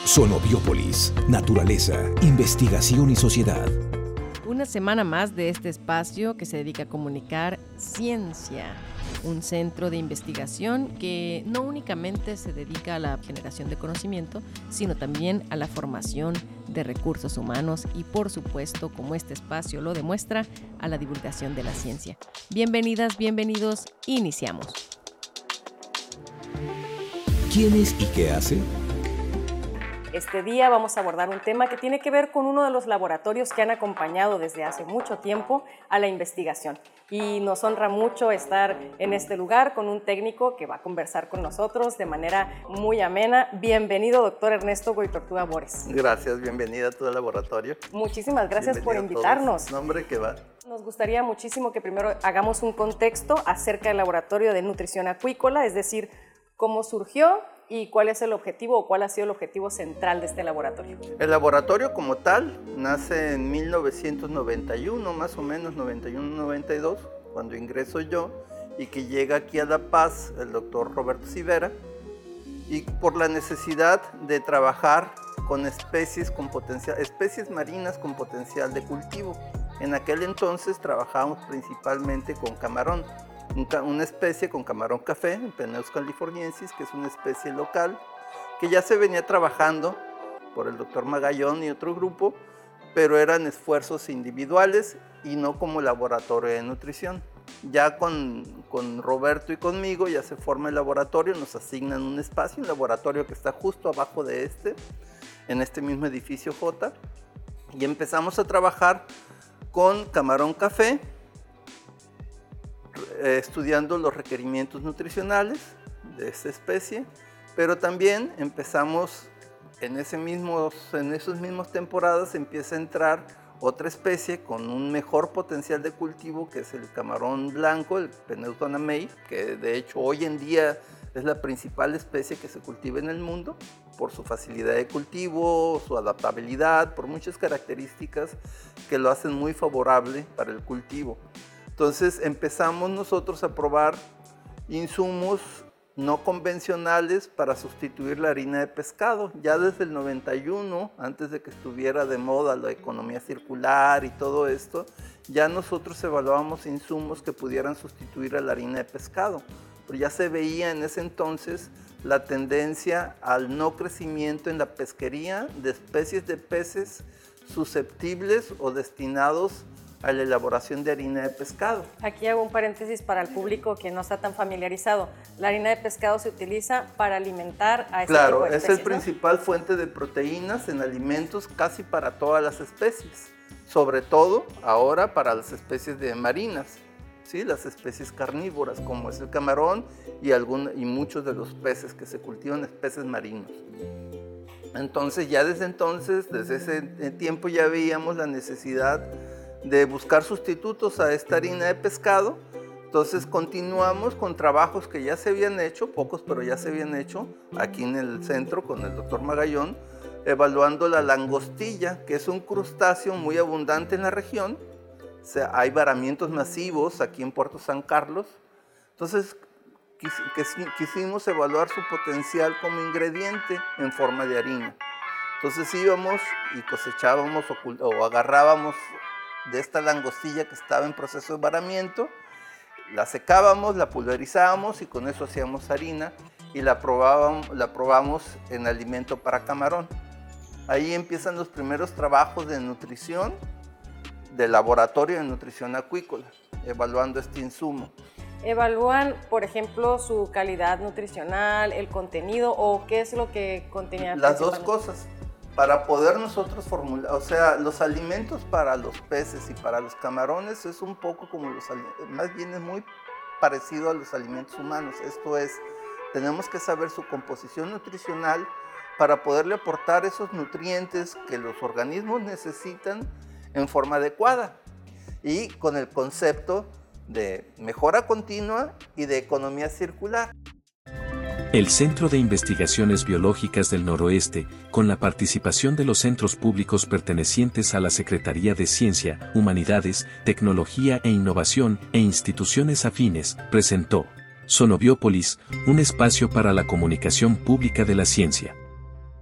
Sonobiópolis, naturaleza, investigación y sociedad. Una semana más de este espacio que se dedica a comunicar ciencia, un centro de investigación que no únicamente se dedica a la generación de conocimiento, sino también a la formación de recursos humanos y, por supuesto, como este espacio lo demuestra, a la divulgación de la ciencia. Bienvenidas, bienvenidos, iniciamos. ¿Quién es y qué hace? Este día vamos a abordar un tema que tiene que ver con uno de los laboratorios que han acompañado desde hace mucho tiempo a la investigación. Y nos honra mucho estar en este lugar con un técnico que va a conversar con nosotros de manera muy amena. Bienvenido, doctor Ernesto Goitortúa Bores. Gracias, bienvenida a tu laboratorio. Muchísimas gracias por invitarnos. Nombre que va. Nos gustaría muchísimo que primero hagamos un contexto acerca del laboratorio de nutrición acuícola, es decir, cómo surgió y cuál es el objetivo o cuál ha sido el objetivo central de este laboratorio. El laboratorio como tal nace en 1991, más o menos 91-92, cuando ingreso yo, y que llega aquí a La Paz el doctor Roberto Civera, y por la necesidad de trabajar con especies marinas con potencial de cultivo. En aquel entonces trabajábamos principalmente con camarón. Una especie con camarón café, Peneus californiensis, que es una especie local, que ya se venía trabajando por el doctor Magallón y otro grupo, pero eran esfuerzos individuales y no como laboratorio de nutrición. Ya con Roberto y conmigo ya se forma el laboratorio, nos asignan un espacio, un laboratorio que está justo abajo de en este mismo edificio J, y empezamos a trabajar con camarón café, estudiando los requerimientos nutricionales de esta especie, pero también empezamos en esas mismas temporadas empieza a entrar otra especie con un mejor potencial de cultivo, que es el camarón blanco, el Peneus donamei, que de hecho hoy en día es la principal especie que se cultiva en el mundo por su facilidad de cultivo, su adaptabilidad, por muchas características que lo hacen muy favorable para el cultivo. Entonces empezamos nosotros a probar insumos no convencionales para sustituir la harina de pescado. Ya desde el 91, antes de que estuviera de moda la economía circular y todo esto, ya nosotros evaluábamos insumos que pudieran sustituir a la harina de pescado. Pero ya se veía en ese entonces la tendencia al no crecimiento en la pesquería de especies de peces susceptibles o destinados a la elaboración de harina de pescado. Aquí hago un paréntesis para el público que no está tan familiarizado. La harina de pescado se utiliza para alimentar a este tipo de especies, es el principal fuente de proteínas en alimentos casi para todas las especies, sobre todo ahora para las especies de marinas, ¿sí? Las especies carnívoras como es el camarón y muchos de los peces que se cultivan, peces marinos. Entonces desde ese tiempo ya veíamos la necesidad de buscar sustitutos a esta harina de pescado. Entonces continuamos con trabajos que ya se habían hecho, pocos pero ya se habían hecho, aquí en el centro con el doctor Magallón, evaluando la langostilla, que es un crustáceo muy abundante en la región. O sea, hay varamientos masivos aquí en Puerto San Carlos. Entonces quisimos evaluar su potencial como ingrediente en forma de harina. Entonces íbamos y cosechábamos o agarrábamos de esta langostilla que estaba en proceso de varamiento, la secábamos, la pulverizábamos y con eso hacíamos harina y la probamos en alimento para camarón. Ahí empiezan los primeros trabajos de nutrición, de laboratorio de nutrición acuícola, evaluando este insumo. ¿Evalúan, por ejemplo, su calidad nutricional, el contenido o qué es lo que contenía? Las dos cosas. Para poder nosotros formular, o sea, los alimentos para los peces y para los camarones es un poco como más bien es muy parecido a los alimentos humanos. Esto es, tenemos que saber su composición nutricional para poderle aportar esos nutrientes que los organismos necesitan en forma adecuada y con el concepto de mejora continua y de economía circular. El Centro de Investigaciones Biológicas del Noroeste, con la participación de los centros públicos pertenecientes a la Secretaría de Ciencia, Humanidades, Tecnología e Innovación e instituciones afines, presentó Sonobiópolis, un espacio para la comunicación pública de la ciencia.